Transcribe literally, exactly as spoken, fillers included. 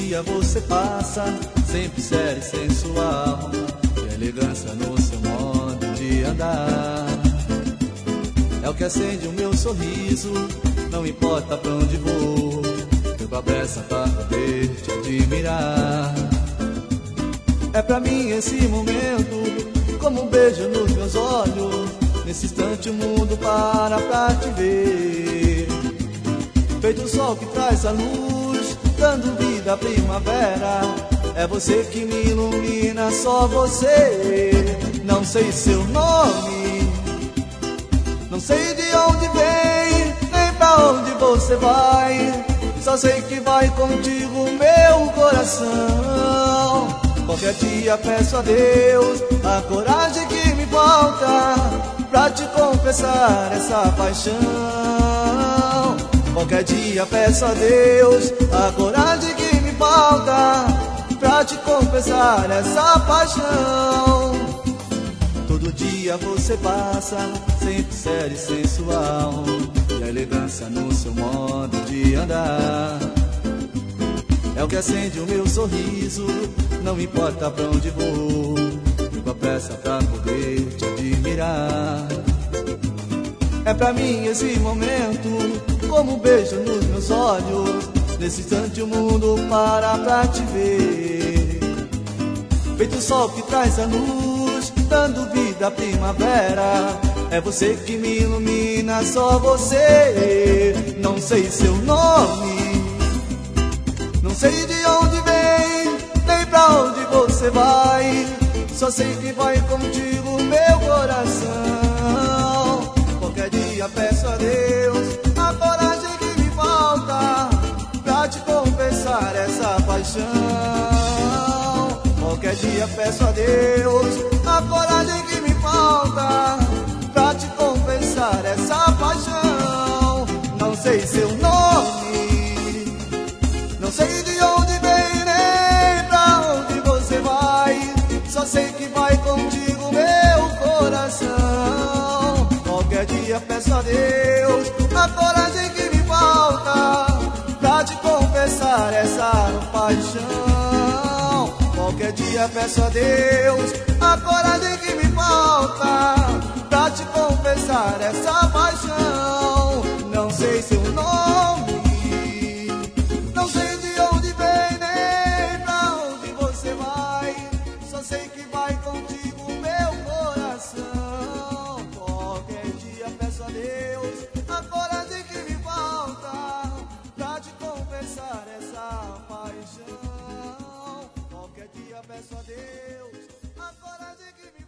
dia você passa, sempre sério e sensual, e elegância no seu modo de andar. É o que acende o meu sorriso, não importa pra onde vou, eu com a pressa pra poder te admirar. É pra mim esse momento, como um beijo nos meus olhos, nesse instante o mundo para pra te ver. Feito o sol que traz a luz, dando vida à primavera, é você que me ilumina, só você. Não sei seu nome, não sei de onde vem, nem pra onde você vai, só sei que vai contigo meu coração. Qualquer dia peço a Deus a coragem que me falta pra te confessar essa paixão. Qualquer dia peço a Deus a coragem que me falta pra te confessar essa paixão. Todo dia você passa, sempre sério e sensual, e a elegância no seu modo de andar. É o que acende o meu sorriso, não importa pra onde vou, eu com a pressa pra poder te admirar. É pra mim esse momento, como um beijo nos meus olhos, nesse instante o mundo para pra te ver. Feito o sol que traz a luz, dando vida à primavera, é você que me ilumina, só você. Não sei seu nome, não sei de onde vem, nem pra onde você vai, só sei que vai contigo meu coração. Qualquer dia peço a Deus a coragem que me falta pra te confessar essa paixão. Qualquer dia peço a Deus a coragem que me falta pra te confessar essa paixão. Não sei seu nome, não sei de onde vem, nem pra onde você vai, só sei que vai contigo meu coração. Qualquer dia peço a Deus a coragem que me falta pra te confessar essa paixão. Qualquer dia peço a Deus a coragem que me falta pra te confessar essa paixão. Não sei seu nome, não sei de onde vem, nem pra onde você vai, só sei que vai contigo meu coração. Qualquer dia peço a Deus a coragem que me falta pra te confessar essa paixão. Qualquer dia peço a Deus a coragem que me